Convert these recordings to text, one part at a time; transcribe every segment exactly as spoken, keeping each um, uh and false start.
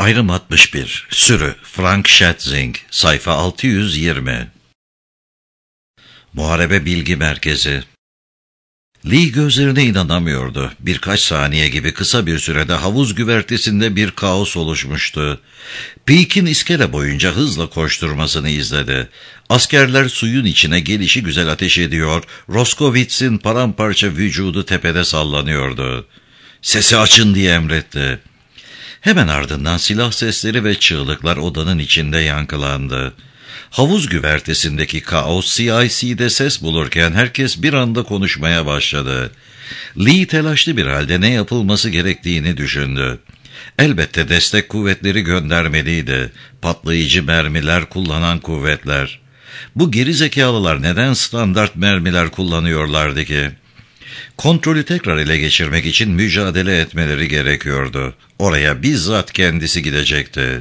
Ayrım altmış bir. Sürü Frank Schätzing. Sayfa altı yüz yirmi. Muharebe Bilgi Merkezi. Lee gözlerine inanamıyordu. Birkaç saniye gibi kısa bir sürede havuz güvertesinde bir kaos oluşmuştu. Peake'in iskele boyunca hızla koşturmasını izledi. Askerler suyun içine gelişi güzel ateş ediyor, Roscowitz'in paramparça vücudu tepede sallanıyordu. "Sesi açın!" diye emretti. Hemen ardından silah sesleri ve çığlıklar odanın içinde yankılandı. Havuz güvertesindeki kaos C I C'de ses bulurken herkes bir anda konuşmaya başladı. Lee telaşlı bir halde ne yapılması gerektiğini düşündü. Elbette destek kuvvetleri göndermeliydi. Patlayıcı mermiler kullanan kuvvetler. Bu gerizekalılar neden standart mermiler kullanıyorlardı ki? Kontrolü tekrar ele geçirmek için mücadele etmeleri gerekiyordu. Oraya bizzat kendisi gidecekti.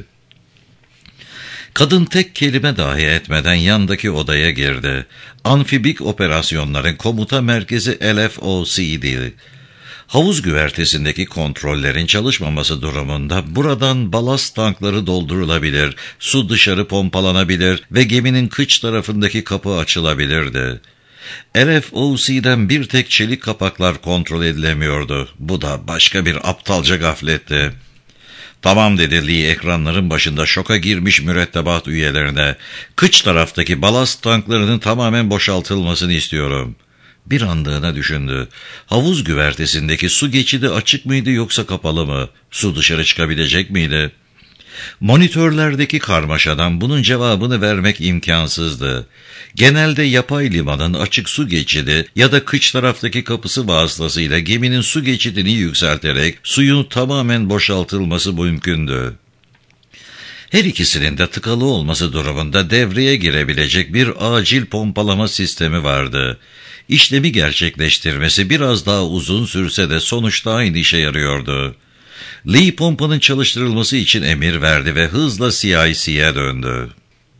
Kadın tek kelime dahi etmeden yandaki odaya girdi. Amfibik operasyonların komuta merkezi L F O C'di. Havuz güvertesindeki kontrollerin çalışmaması durumunda buradan balast tankları doldurulabilir, su dışarı pompalanabilir ve geminin kıç tarafındaki kapı açılabilirdi. L F O C'den bir tek çelik kapaklar kontrol edilemiyordu. Bu da başka bir aptalca gafletti. "Tamam," dedi Lee ekranların başında şoka girmiş mürettebat üyelerine. "Kıç taraftaki balast tanklarının tamamen boşaltılmasını istiyorum." Bir anlığına düşündü. Havuz güvertesindeki su geçidi açık mıydı yoksa kapalı mı? Su dışarı çıkabilecek miydi? Monitörlerdeki karmaşadan bunun cevabını vermek imkansızdı. Genelde yapay limanın açık su geçidi ya da kıç taraftaki kapısı vasıtasıyla geminin su geçidini yükselterek suyun tamamen boşaltılması mümkündü. Her ikisinin de tıkalı olması durumunda devreye girebilecek bir acil pompalama sistemi vardı. İşlemi gerçekleştirmesi biraz daha uzun sürse de sonuçta aynı işe yarıyordu. Lee pompanın çalıştırılması için emir verdi ve hızla C I C'ye döndü.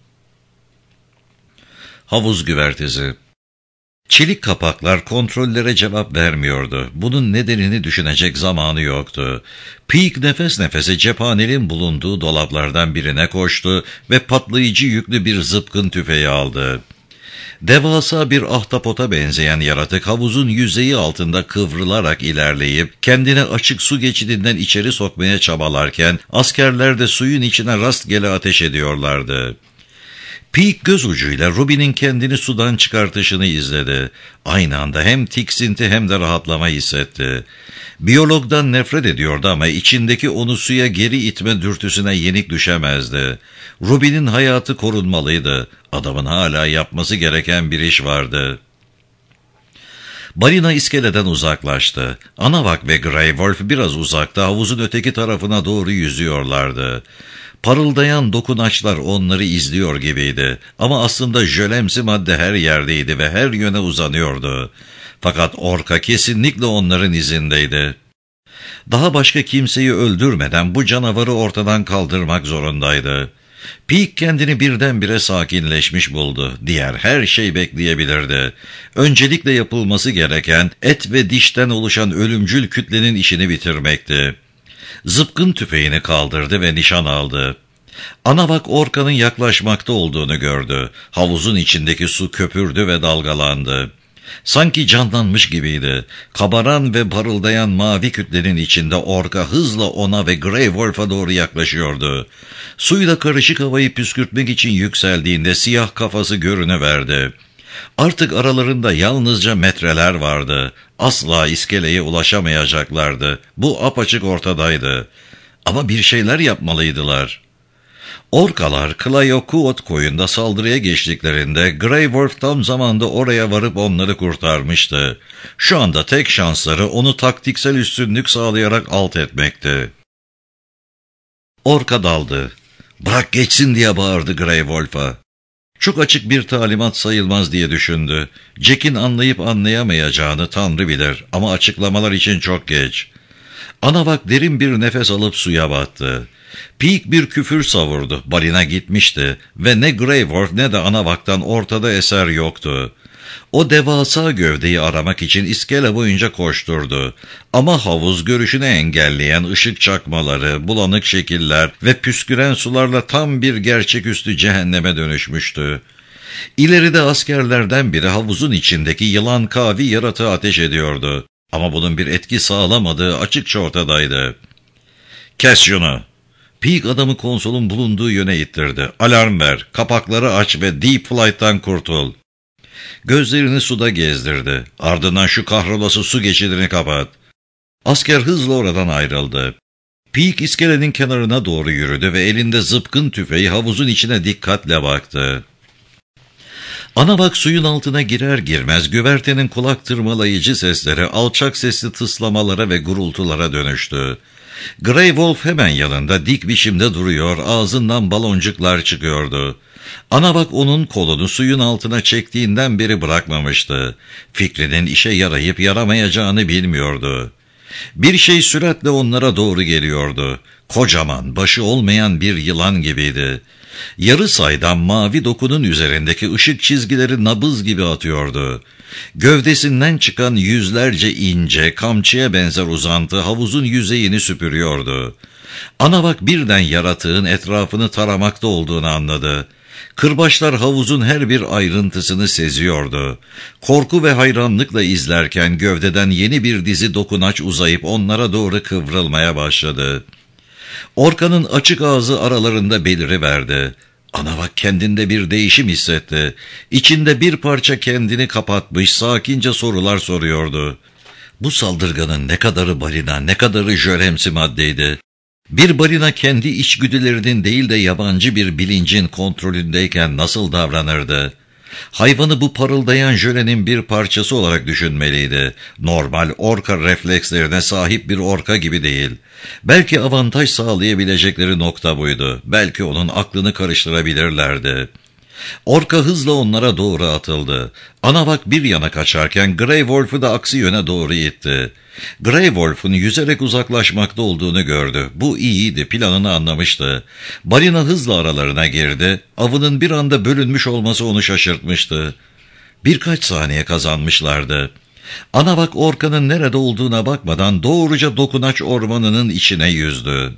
Havuz güvertesi. Çelik kapaklar kontrollere cevap vermiyordu. Bunun nedenini düşünecek zamanı yoktu. Peake nefes nefese cephanenin bulunduğu dolaplardan birine koştu ve patlayıcı yüklü bir zıpkın tüfeği aldı. Devasa bir ahtapota benzeyen yaratık havuzun yüzeyi altında kıvrılarak ilerleyip kendine açık su geçidinden içeri sokmaya çabalarken askerler de suyun içine rastgele ateş ediyorlardı. Peake göz ucuyla Ruby'nin kendini sudan çıkartışını izledi. Aynı anda hem tiksinti hem de rahatlama hissetti. Biyologdan nefret ediyordu ama içindeki onu suya geri itme dürtüsüne yenik düşemezdi. Ruby'nin hayatı korunmalıydı. Adamın hala yapması gereken bir iş vardı. Balina iskeleden uzaklaştı. Anavak ve Grey Wolf biraz uzakta havuzun öteki tarafına doğru yüzüyorlardı. Parıldayan dokunaçlar onları izliyor gibiydi. Ama aslında jölemsi madde her yerdeydi ve her yöne uzanıyordu. Fakat orka kesinlikle onların izindeydi. Daha başka kimseyi öldürmeden bu canavarı ortadan kaldırmak zorundaydı. Peake kendini birdenbire sakinleşmiş buldu. Diğer her şey bekleyebilirdi. Öncelikle yapılması gereken et ve dişten oluşan ölümcül kütlenin işini bitirmekti. Zıpkın tüfeğini kaldırdı ve nişan aldı. Anavak orkanın yaklaşmakta olduğunu gördü. Havuzun içindeki su köpürdü ve dalgalandı. Sanki canlanmış gibiydi. Kabaran ve parıldayan mavi kütlenin içinde orka hızla ona ve Grey Wolf'a doğru yaklaşıyordu. Suyla karışık havayı püskürtmek için yükseldiğinde siyah kafası görünüverdi. Artık aralarında yalnızca metreler vardı. Asla iskeleye ulaşamayacaklardı. Bu apaçık ortadaydı. Ama bir şeyler yapmalıydılar. Orkalar Clayokut koyunda saldırıya geçtiklerinde Grey Wolf tam zamanda oraya varıp onları kurtarmıştı. Şu anda tek şansları onu taktiksel üstünlük sağlayarak alt etmekti. Orka daldı. "Bırak geçsin," diye bağırdı Grey Wolf'a. Çok açık bir talimat sayılmaz diye düşündü. Jack'in anlayıp anlayamayacağını Tanrı bilir ama açıklamalar için çok geç. Anavak derin bir nefes alıp suya battı. Peake bir küfür savurdu. Balina gitmişti ve ne Grey Wolf ne de Anavak'tan ortada eser yoktu. O devasa gövdeyi aramak için iskele boyunca koşturdu. Ama havuz görüşünü engelleyen ışık çakmaları, bulanık şekiller ve püsküren sularla tam bir gerçeküstü cehenneme dönüşmüştü. İleride askerlerden biri havuzun içindeki yılan kavi yaratığı ateş ediyordu. Ama bunun bir etki sağlamadığı açıkça ortadaydı. "Kes şunu!" Peak adamı konsolun bulunduğu yöne ittirdi. "Alarm ver, kapakları aç ve Deep Flight'tan kurtul." Gözlerini suda gezdirdi. "Ardından şu kahrolası su geçidini kapat." Asker hızla oradan ayrıldı. Peak iskelenin kenarına doğru yürüdü ve elinde zıpkın tüfeği havuzun içine dikkatle baktı. Anabak suyun altına girer girmez güvertenin kulak tırmalayıcı sesleri alçak sesli tıslamalara ve gurultulara dönüştü. Grey Wolf hemen yanında dik biçimde duruyor, ağzından baloncuklar çıkıyordu. Anabak onun kolunu suyun altına çektiğinden beri bırakmamıştı. Fikrinin işe yarayıp yaramayacağını bilmiyordu. Bir şey süratle onlara doğru geliyordu. Kocaman, başı olmayan bir yılan gibiydi. Yarı saydam mavi dokunun üzerindeki ışık çizgileri nabız gibi atıyordu. Gövdesinden çıkan yüzlerce ince, kamçıya benzer uzantı havuzun yüzeyini süpürüyordu. Anabak birden yaratığın etrafını taramakta olduğunu anladı. Kırbaçlar havuzun her bir ayrıntısını seziyordu. Korku ve hayranlıkla izlerken gövdeden yeni bir dizi dokunaç uzayıp onlara doğru kıvrılmaya başladı. Orkanın açık ağzı aralarında beliriverdi. Anabak kendinde bir değişim hissetti. İçinde bir parça kendini kapatmış, sakince sorular soruyordu. Bu saldırganın ne kadarı balina, ne kadarı jöremsi maddeydi? Bir balina kendi içgüdülerinin değil de yabancı bir bilincin kontrolündeyken nasıl davranırdı? Hayvanı bu parıldayan jölenin bir parçası olarak düşünmeliydi. Normal orka reflekslerine sahip bir orka gibi değil. Belki avantaj sağlayabilecekleri nokta buydu. Belki onun aklını karıştırabilirlerdi. Orka hızla onlara doğru atıldı. Anabak bir yana kaçarken Grey Wolf'u da aksi yöne doğru itti. Grey Wolf'un yüzerek uzaklaşmakta olduğunu gördü. Bu iyiydi, planını anlamıştı. Balina hızla aralarına girdi. Avının bir anda bölünmüş olması onu şaşırtmıştı. Birkaç saniye kazanmışlardı. Anabak orkanın nerede olduğuna bakmadan doğruca dokunaç ormanının içine yüzdü.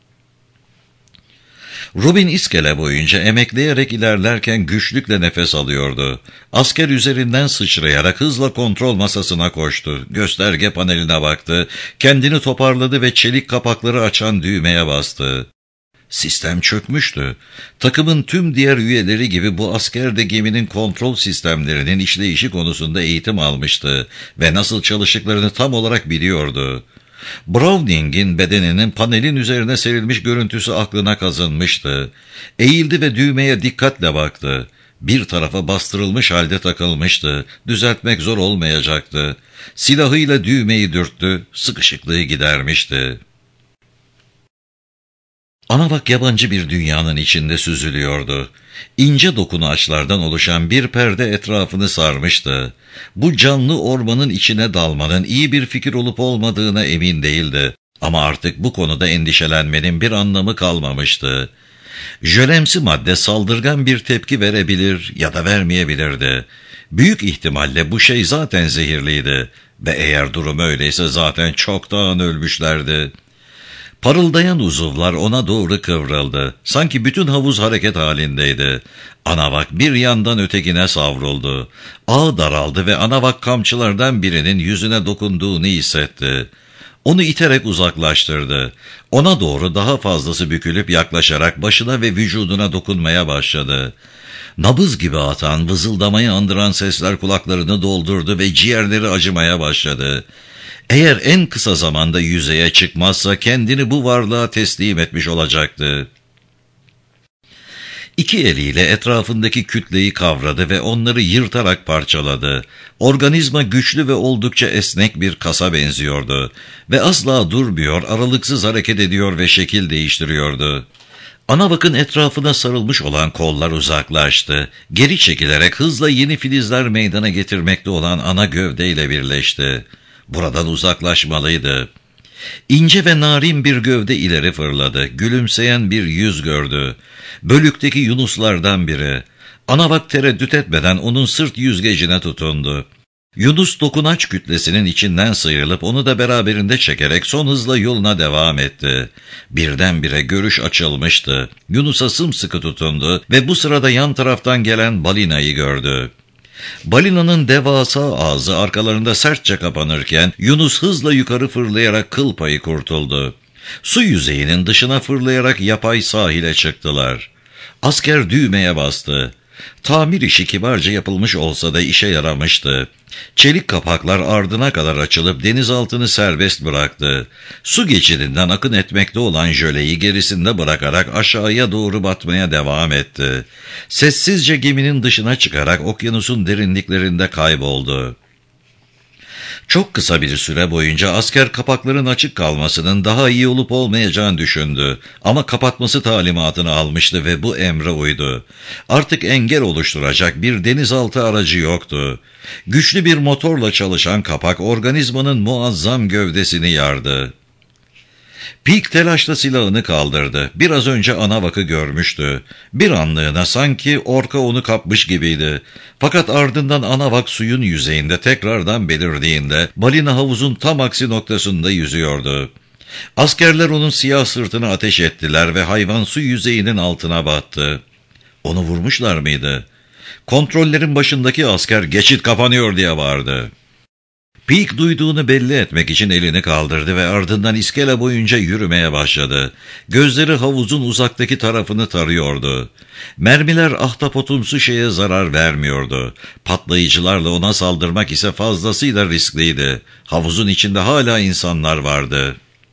Rubin iskele boyunca emekleyerek ilerlerken güçlükle nefes alıyordu. Asker üzerinden sıçrayarak hızla kontrol masasına koştu. Gösterge paneline baktı, kendini toparladı ve çelik kapakları açan düğmeye bastı. Sistem çökmüştü. Takımın tüm diğer üyeleri gibi bu asker de geminin kontrol sistemlerinin işleyişi konusunda eğitim almıştı ve nasıl çalıştıklarını tam olarak biliyordu. Browning'in bedeninin panelin üzerine serilmiş görüntüsü aklına kazınmıştı. Eğildi ve düğmeye dikkatle baktı. Bir tarafa bastırılmış halde takılmıştı. Düzeltmek zor olmayacaktı. Silahıyla düğmeyi dürttü, sıkışıklığı gidermişti. Anabak yabancı bir dünyanın içinde süzülüyordu. İnce dokunaçlardan oluşan bir perde etrafını sarmıştı. Bu canlı ormanın içine dalmanın iyi bir fikir olup olmadığına emin değildi. Ama artık bu konuda endişelenmenin bir anlamı kalmamıştı. Jölemsi madde saldırgan bir tepki verebilir ya da vermeyebilirdi. Büyük ihtimalle bu şey zaten zehirliydi ve eğer durum öyleyse zaten çoktan ölmüşlerdi. Parıldayan uzuvlar ona doğru kıvrıldı. Sanki bütün havuz hareket halindeydi. Anavak bir yandan ötekine savruldu. Ağ daraldı ve Anavak kamçılardan birinin yüzüne dokunduğunu hissetti. Onu iterek uzaklaştırdı. Ona doğru daha fazlası bükülüp yaklaşarak başına ve vücuduna dokunmaya başladı. Nabız gibi atan, vızıldamayı andıran sesler kulaklarını doldurdu ve ciğerleri acımaya başladı. Eğer en kısa zamanda yüzeye çıkmazsa kendini bu varlığa teslim etmiş olacaktı. İki eliyle etrafındaki kütleyi kavradı ve onları yırtarak parçaladı. Organizma güçlü ve oldukça esnek bir kasa benziyordu. Ve asla durmuyor, aralıksız hareket ediyor ve şekil değiştiriyordu. Anavak'ın etrafına sarılmış olan kollar uzaklaştı. Geri çekilerek hızla yeni filizler meydana getirmekte olan ana gövdeyle birleşti. Buradan uzaklaşmalıydı. İnce ve narin bir gövde ileri fırladı. Gülümseyen bir yüz gördü. Bölükteki yunuslardan biri. Anavak tereddüt etmeden onun sırt yüzgecine tutundu. Yunus dokunaç kütlesinin içinden sıyrılıp onu da beraberinde çekerek son hızla yoluna devam etti. Birdenbire görüş açılmıştı. Yunus'a sımsıkı tutundu ve bu sırada yan taraftan gelen balinayı gördü. Balinanın devasa ağzı arkalarında sertçe kapanırken Yunus hızla yukarı fırlayarak kıl payı kurtuldu. Su yüzeyinin dışına fırlayarak yapay sahile çıktılar. Asker düğmeye bastı. Tamir işi kibarca yapılmış olsa da işe yaramıştı. Çelik kapaklar ardına kadar açılıp denizaltını serbest bıraktı. Su geçidinden akın etmekte olan jöleyi gerisinde bırakarak aşağıya doğru batmaya devam etti. Sessizce geminin dışına çıkarak okyanusun derinliklerinde kayboldu. Çok kısa bir süre boyunca asker kapakların açık kalmasının daha iyi olup olmayacağını düşündü. Ama kapatması talimatını almıştı ve bu emre uydu. Artık engel oluşturacak bir denizaltı aracı yoktu. Güçlü bir motorla çalışan kapak organizmanın muazzam gövdesini yardı. Peak telaşla silahını kaldırdı. Biraz önce Anavak'ı görmüştü. Bir anlığına sanki orka onu kapmış gibiydi. Fakat ardından Anavak suyun yüzeyinde tekrardan belirdiğinde balina havuzun tam aksi noktasında yüzüyordu. Askerler onun siyah sırtını ateş ettiler ve hayvan su yüzeyinin altına battı. Onu vurmuşlar mıydı? Kontrollerin başındaki asker geçit kapanıyor diye bağırdı. Peak duyduğunu belli etmek için elini kaldırdı ve ardından iskele boyunca yürümeye başladı. Gözleri havuzun uzaktaki tarafını tarıyordu. Mermiler ahtapotumsu şeye zarar vermiyordu. Patlayıcılarla ona saldırmak ise fazlasıyla riskliydi. Havuzun içinde hala insanlar vardı.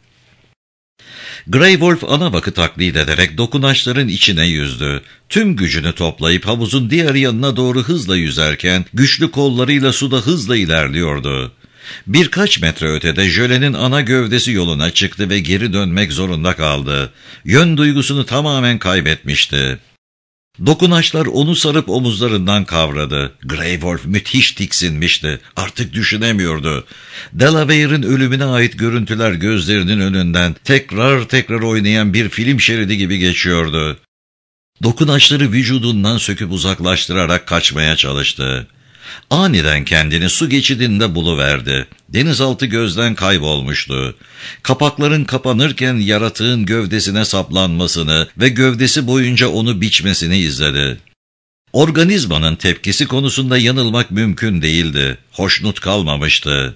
Grey Wolf Anavak'ı taklit ederek dokunaçların içine yüzdü. Tüm gücünü toplayıp havuzun diğer yanına doğru hızla yüzerken güçlü kollarıyla suda hızla ilerliyordu. Birkaç metre ötede jölenin ana gövdesi yoluna çıktı ve geri dönmek zorunda kaldı. Yön duygusunu tamamen kaybetmişti. Dokunaçlar onu sarıp omuzlarından kavradı. Grey Wolf müthiş tiksinmişti. Artık düşünemiyordu. Delaware'in ölümüne ait görüntüler gözlerinin önünden tekrar tekrar oynayan bir film şeridi gibi geçiyordu. Dokunaçları vücudundan söküp uzaklaştırarak kaçmaya çalıştı. Aniden kendini su geçidinde buluverdi. Denizaltı gözden kaybolmuştu. Kapakların kapanırken yaratığın gövdesine saplanmasını ve gövdesi boyunca onu biçmesini izledi. Organizmanın tepkisi konusunda yanılmak mümkün değildi. Hoşnut kalmamıştı.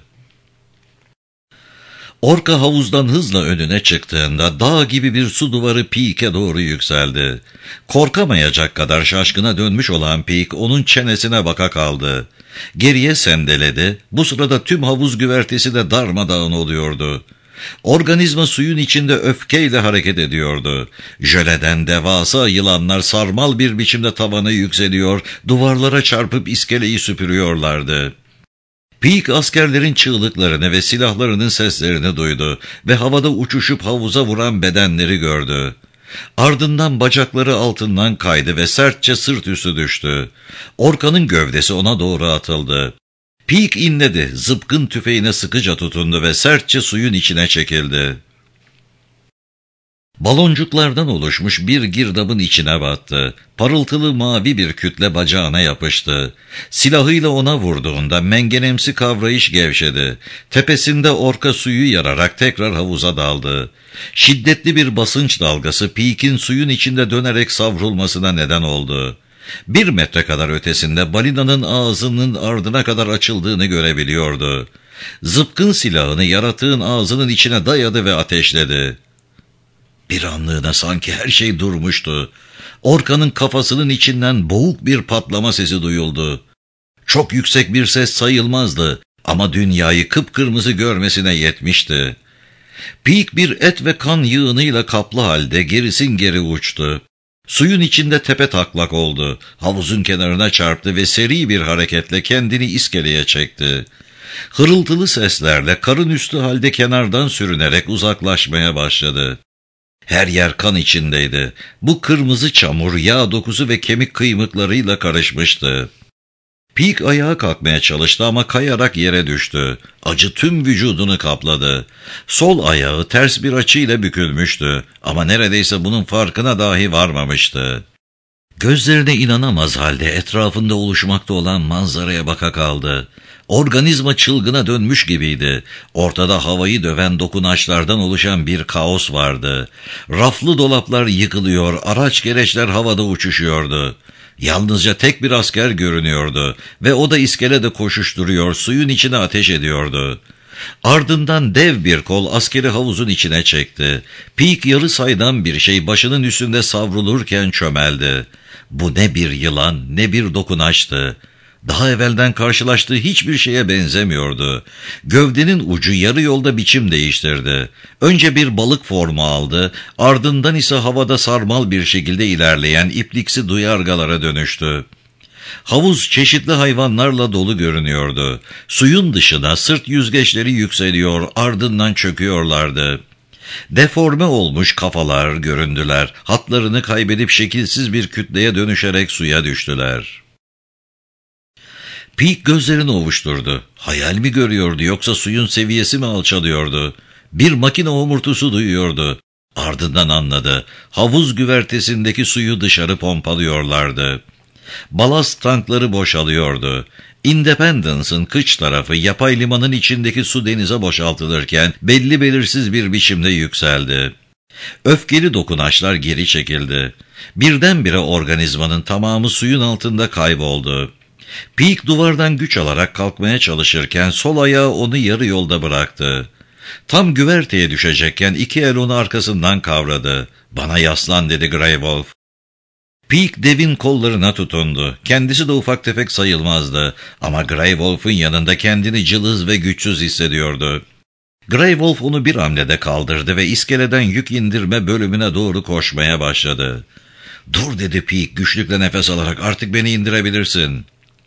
Orka havuzdan hızla önüne çıktığında dağ gibi bir su duvarı Peak'e doğru yükseldi. Korkamayacak kadar şaşkına dönmüş olan Peak onun çenesine baka kaldı. Geriye sendeledi. Bu sırada tüm havuz güvertesi de darmadağın oluyordu. Organizma suyun içinde öfkeyle hareket ediyordu. Jöleden devasa yılanlar sarmal bir biçimde tavana yükseliyor, duvarlara çarpıp iskeleyi süpürüyorlardı. Peak askerlerin çığlıklarını ve silahlarının seslerini duydu ve havada uçuşup havuza vuran bedenleri gördü. Ardından bacakları altından kaydı ve sertçe sırt üstü düştü. Orkanın gövdesi ona doğru atıldı. Peak inledi, zıpkın tüfeğine sıkıca tutundu ve sertçe suyun içine çekildi. Baloncuklardan oluşmuş bir girdabın içine battı. Parıltılı mavi bir kütle bacağına yapıştı. Silahıyla ona vurduğunda mengenemsi kavrayış gevşedi. Tepesinde orka suyu yararak tekrar havuza daldı. Şiddetli bir basınç dalgası Peak'in suyun içinde dönerek savrulmasına neden oldu. Bir metre kadar ötesinde balinanın ağzının ardına kadar açıldığını görebiliyordu. Zıpkın silahını yaratığın ağzının içine dayadı ve ateşledi. Bir anlığına sanki her şey durmuştu. Orkanın kafasının içinden boğuk bir patlama sesi duyuldu. Çok yüksek bir ses sayılmazdı ama dünyayı kıpkırmızı görmesine yetmişti. Peak bir et ve kan yığınıyla kaplı halde gerisin geri uçtu. Suyun içinde tepe taklak oldu. Havuzun kenarına çarptı ve seri bir hareketle kendini iskeleye çekti. Hırıltılı seslerle karın üstü halde kenardan sürünerek uzaklaşmaya başladı. Her yer kan içindeydi. Bu kırmızı çamur, yağ dokusu ve kemik kıymıklarıyla karışmıştı. Peak ayağa kalkmaya çalıştı ama kayarak yere düştü. Acı tüm vücudunu kapladı. Sol ayağı ters bir açıyla bükülmüştü ama neredeyse bunun farkına dahi varmamıştı. Gözlerine inanamaz halde etrafında oluşmakta olan manzaraya baka kaldı. Organizma çılgına dönmüş gibiydi. Ortada havayı döven dokunaçlardan oluşan bir kaos vardı. Raflı dolaplar yıkılıyor, araç gereçler havada uçuşuyordu. Yalnızca tek bir asker görünüyordu ve o da iskelede koşuşturuyor, suyun içine ateş ediyordu. Ardından dev bir kol askeri havuzun içine çekti. Peak yarı saydam bir şey başının üstünde savrulurken çömeldi. Bu ne bir yılan ne bir dokunaçtı. Daha evvelden karşılaştığı hiçbir şeye benzemiyordu. Gövdenin ucu yarı yolda biçim değiştirdi. Önce bir balık formu aldı, ardından ise havada sarmal bir şekilde ilerleyen ipliksi duyargalara dönüştü. Havuz çeşitli hayvanlarla dolu görünüyordu. Suyun dışına sırt yüzgeçleri yükseliyor, ardından çöküyorlardı. Deforme olmuş kafalar göründüler. Hatlarını kaybedip şekilsiz bir kütleye dönüşerek suya düştüler. Peak gözlerini ovuşturdu. Hayal mi görüyordu yoksa suyun seviyesi mi alçalıyordu? Bir makine homurtusu duyuyordu. Ardından anladı. Havuz güvertesindeki suyu dışarı pompalıyorlardı. Balast tankları boşalıyordu. Independence'ın kıç tarafı yapay limanın içindeki su denize boşaltılırken belli belirsiz bir biçimde yükseldi. Öfkeli dokunaçlar geri çekildi. Birdenbire organizmanın tamamı suyun altında kayboldu. Peak duvardan güç alarak kalkmaya çalışırken sol ayağı onu yarı yolda bıraktı. Tam güverteye düşecekken iki el onu arkasından kavradı. "Bana yaslan," dedi Grey Wolf. Peak devin kollarına tutundu. Kendisi de ufak tefek sayılmazdı. Ama Grey Wolf'un yanında kendini cılız ve güçsüz hissediyordu. Grey Wolf onu bir hamlede kaldırdı ve iskeleden yük indirme bölümüne doğru koşmaya başladı. "Dur," dedi Peak güçlükle nefes alarak, "artık beni indirebilirsin."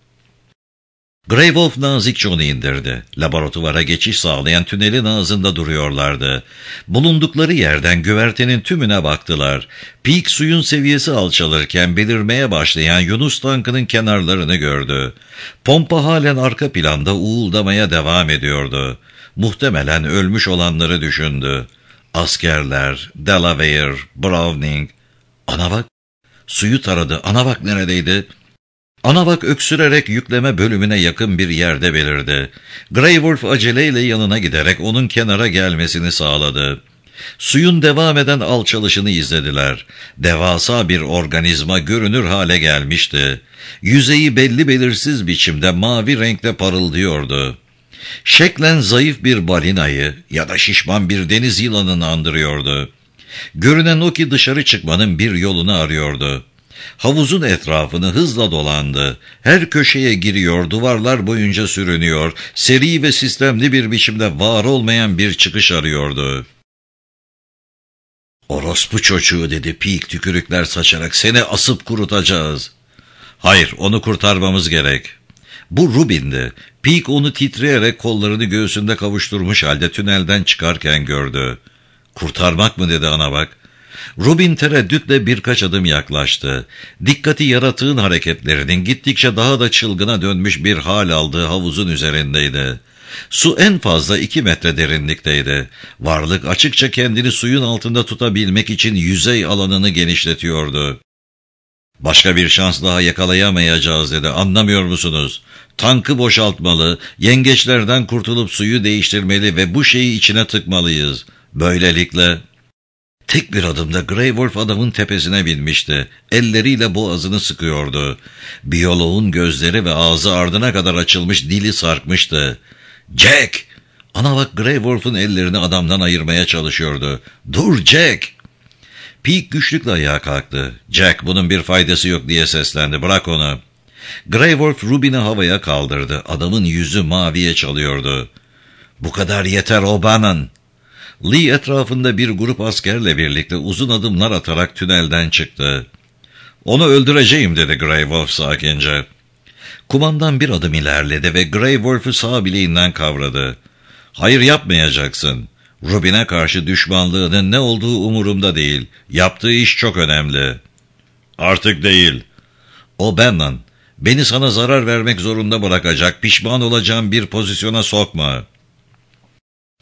Grey Wolf nazikçe onu indirdi. Laboratuvara geçiş sağlayan tünelin ağzında duruyorlardı. Bulundukları yerden güvertenin tümüne baktılar. Peak suyun seviyesi alçalırken belirmeye başlayan Yunus tankının kenarlarını gördü. Pompa halen arka planda uğuldamaya devam ediyordu. Muhtemelen ölmüş olanları düşündü. Askerler, Delaware, Browning. Ana bak, suyu taradı. Ana bak neredeydi? Anavak öksürerek yükleme bölümüne yakın bir yerde belirdi. Grey Wolf aceleyle yanına giderek onun kenara gelmesini sağladı. Suyun devam eden alçalışını izlediler. Devasa bir organizma görünür hale gelmişti. Yüzeyi belli belirsiz biçimde mavi renkte parıldıyordu. Şeklen zayıf bir balinayı ya da şişman bir deniz yılanını andırıyordu. Görünen o ki dışarı çıkmanın bir yolunu arıyordu. Havuzun etrafını hızla dolandı. Her köşeye giriyor, duvarlar boyunca sürünüyor, seri ve sistemli bir biçimde var olmayan bir çıkış arıyordu. "Orospu çocuğu," dedi Peak tükürükler saçarak, "seni asıp kurutacağız." "Hayır, onu kurtarmamız gerek." Bu Rubin'di. Peak onu titreyerek kollarını göğsünde kavuşturmuş halde tünelden çıkarken gördü. "Kurtarmak mı?" dedi ana bak. Rubin tereddütle birkaç adım yaklaştı. Dikkati yaratığın hareketlerinin gittikçe daha da çılgına dönmüş bir hal aldığı havuzun üzerindeydi. Su en fazla iki metre derinlikteydi. Varlık açıkça kendini suyun altında tutabilmek için yüzey alanını genişletiyordu. "Başka bir şans daha yakalayamayacağız," dedi. "Anlamıyor musunuz? Tankı boşaltmalı, yengeçlerden kurtulup suyu değiştirmeli ve bu şeyi içine tıkmalıyız. Böylelikle..." Tek bir adımda Grey Wolf adamın tepesine binmişti. Elleriyle boğazını sıkıyordu. Biyoloğun gözleri ve ağzı ardına kadar açılmış, dili sarkmıştı. "Jack!" Ana bak Grey Wolf'un ellerini adamdan ayırmaya çalışıyordu. "Dur Jack!" Peak güçlükle ayağa kalktı. "Jack, bunun bir faydası yok," diye seslendi. "Bırak onu." Grey Wolf Rubin'i havaya kaldırdı. Adamın yüzü maviye çalıyordu. "Bu kadar yeter O'Bannon." Lee etrafında bir grup askerle birlikte uzun adımlar atarak tünelden çıktı. "Onu öldüreceğim," dedi Grey Wolf sakince. Kumandan bir adım ilerledi ve Grey Wolf'u sağ bileğinden kavradı. "Hayır, yapmayacaksın. Rubin'e karşı düşmanlığının ne olduğu umurumda değil. Yaptığı iş çok önemli." "Artık değil." "O'Bannon, beni sana zarar vermek zorunda bırakacak, pişman olacağım bir pozisyona sokma."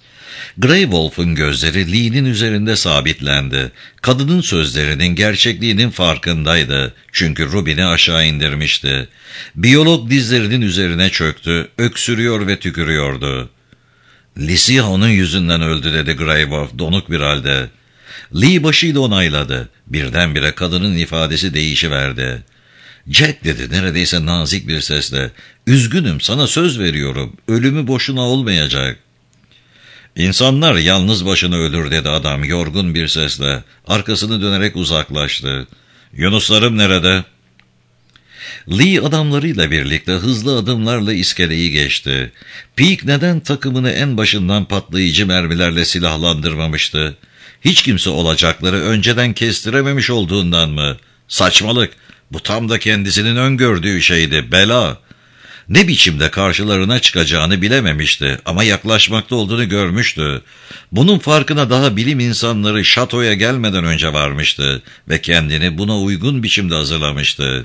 Grey Wolf'un gözleri Lee'nin üzerinde sabitlendi. Kadının sözlerinin gerçekliğinin farkındaydı. Çünkü Rubin'i aşağı indirmişti. Biyolog dizlerinin üzerine çöktü, öksürüyor ve tükürüyordu. "Licia onun yüzünden öldü," dedi Grey Wolf donuk bir halde. Lee başıyla onayladı. Birdenbire kadının ifadesi değişiverdi. "Jack," dedi neredeyse nazik bir sesle, "üzgünüm, sana söz veriyorum. Ölümü boşuna olmayacak." "İnsanlar yalnız başına ölür," dedi adam yorgun bir sesle. Arkasını dönerek uzaklaştı. "Yunuslarım nerede?" Lee adamlarıyla birlikte hızlı adımlarla iskeleyi geçti. Peak neden takımını en başından patlayıcı mermilerle silahlandırmamıştı? Hiç kimse olacakları önceden kestirememiş olduğundan mı? Saçmalık! Bu tam da kendisinin öngördüğü şeydi, bela! Ne biçimde karşılarına çıkacağını bilememişti ama yaklaşmakta olduğunu görmüştü. Bunun farkına daha bilim insanları şatoya gelmeden önce varmıştı ve kendini buna uygun biçimde hazırlamıştı.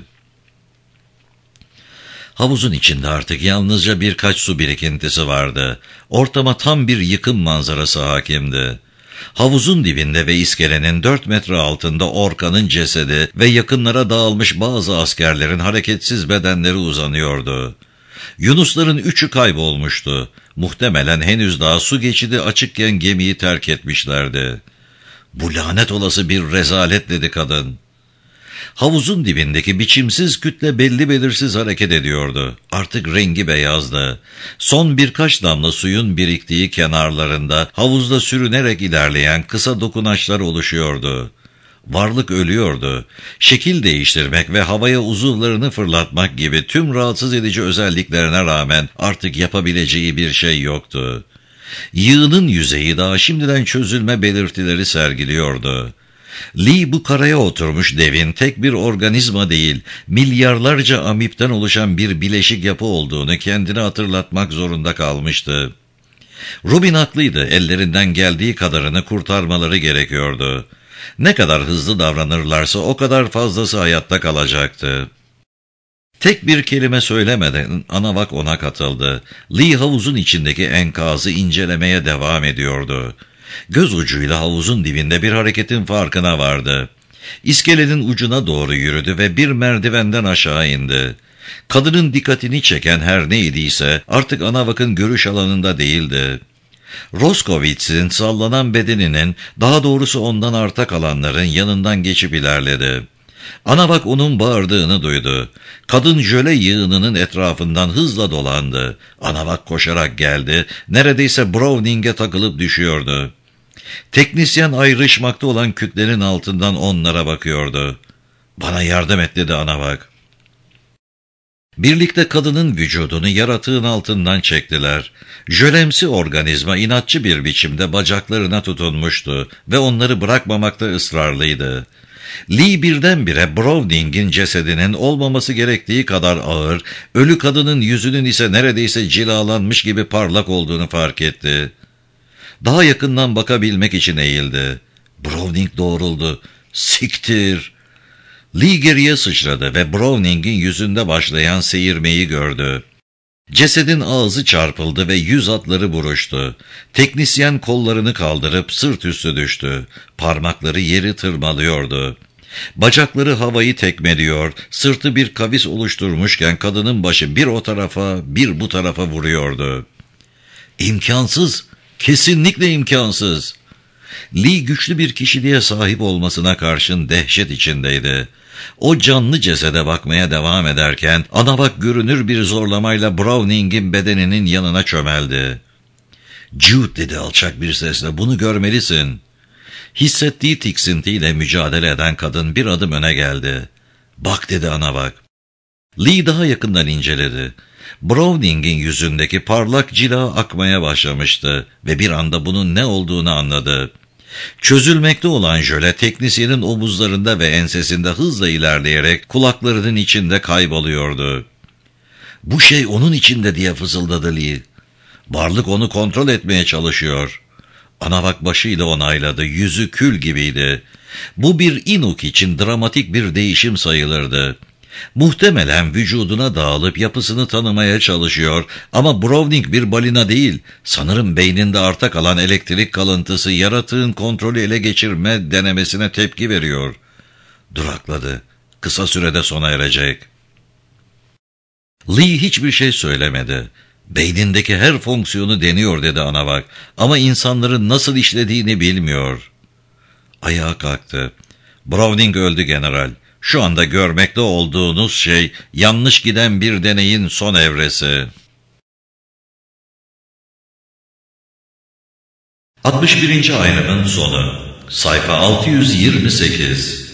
Havuzun içinde artık yalnızca birkaç su birikintisi vardı. Ortama tam bir yıkım manzarası hakimdi. Havuzun dibinde ve iskelenin dört metre altında Orkan'ın cesedi ve yakınlara dağılmış bazı askerlerin hareketsiz bedenleri uzanıyordu. Yunusların üçü kaybolmuştu. Muhtemelen henüz daha su geçidi açıkken gemiyi terk etmişlerdi. "Bu lanet olası bir rezalet," dedi kadın. Havuzun dibindeki biçimsiz kütle belli belirsiz hareket ediyordu. Artık rengi beyazdı. Son birkaç damla suyun biriktiği kenarlarında havuzda sürünerek ilerleyen kısa dokunaçlar oluşuyordu. Varlık ölüyordu. Şekil değiştirmek ve havaya uzuvlarını fırlatmak gibi tüm rahatsız edici özelliklerine rağmen artık yapabileceği bir şey yoktu. Yığının yüzeyi daha şimdiden çözülme belirtileri sergiliyordu. Lee bu karaya oturmuş devin tek bir organizma değil, milyarlarca amipten oluşan bir bileşik yapı olduğunu kendine hatırlatmak zorunda kalmıştı. Rubin haklıydı, ellerinden geldiği kadarını kurtarmaları gerekiyordu. Ne kadar hızlı davranırlarsa o kadar fazlası hayatta kalacaktı. Tek bir kelime söylemeden Anavak ona katıldı. Lee havuzun içindeki enkazı incelemeye devam ediyordu. Göz ucuyla havuzun dibinde bir hareketin farkına vardı. İskelenin ucuna doğru yürüdü ve bir merdivenden aşağı indi. Kadının dikkatini çeken her neydiyse artık Anavak'ın görüş alanında değildi. Roscovitz'in sallanan bedeninin, daha doğrusu ondan arta kalanların yanından geçip ilerledi. Anavak onun bağırdığını duydu. Kadın jöle yığınının etrafından hızla dolandı. Anavak koşarak geldi, neredeyse Browning'e takılıp düşüyordu. Teknisyen ayrışmakta olan kütlenin altından onlara bakıyordu. "Bana yardım et," dedi Anavak. Birlikte kadının vücudunu yaratığın altından çektiler. Jölemsi organizma inatçı bir biçimde bacaklarına tutunmuştu ve onları bırakmamakta ısrarlıydı. Lee birdenbire Browning'in cesedinin olmaması gerektiği kadar ağır, ölü kadının yüzünün ise neredeyse cilalanmış gibi parlak olduğunu fark etti. Daha yakından bakabilmek için eğildi. Browning doğruldu. "Siktir!" Lee geriye sıçradı ve Browning'in yüzünde başlayan seyirmeyi gördü. Cesedin ağzı çarpıldı ve yüz hatları buruştu. Teknisyen kollarını kaldırıp sırt üstü düştü. Parmakları yeri tırmalıyordu. Bacakları havayı tekmeliyor, sırtı bir kavis oluşturmuşken kadının başı bir o tarafa bir bu tarafa vuruyordu. "İmkansız, kesinlikle imkansız." Lee güçlü bir kişiliğe sahip olmasına karşın dehşet içindeydi. O canlı cesede bakmaya devam ederken Anavak görünür bir zorlamayla Browning'in bedeninin yanına çömeldi. "Jude," dedi alçak bir sesle, "bunu görmelisin." Hissettiği tiksintiyle mücadele eden kadın bir adım öne geldi. "Bak," dedi Anavak. Lee daha yakından inceledi. Browning'in yüzündeki parlak cila akmaya başlamıştı ve bir anda bunun ne olduğunu anladı. Çözülmekte olan jöle teknisyenin omuzlarında ve ensesinde hızla ilerleyerek kulaklarının içinde kayboluyordu. "Bu şey onun içinde," diye fısıldadı Lee. "Varlık onu kontrol etmeye çalışıyor." Anavak başıyla onayladı, yüzü kül gibiydi. Bu bir Inuk için dramatik bir değişim sayılırdı. Muhtemelen vücuduna dağılıp yapısını tanımaya çalışıyor ama Browning bir balina değil. Sanırım beyninde arta kalan elektrik kalıntısı yaratığın kontrolü ele geçirme denemesine tepki veriyor. Durakladı. Kısa sürede sona erecek. Lee hiçbir şey söylemedi. Beynindeki her fonksiyonu deniyor dedi Anavak ama insanların nasıl işlediğini bilmiyor. Ayağa kalktı. Browning öldü general. Şu anda görmekte olduğunuz şey yanlış giden bir deneyin son evresi. altmış birinci ayrımın sonu. Sayfa altı yüz yirmi sekiz.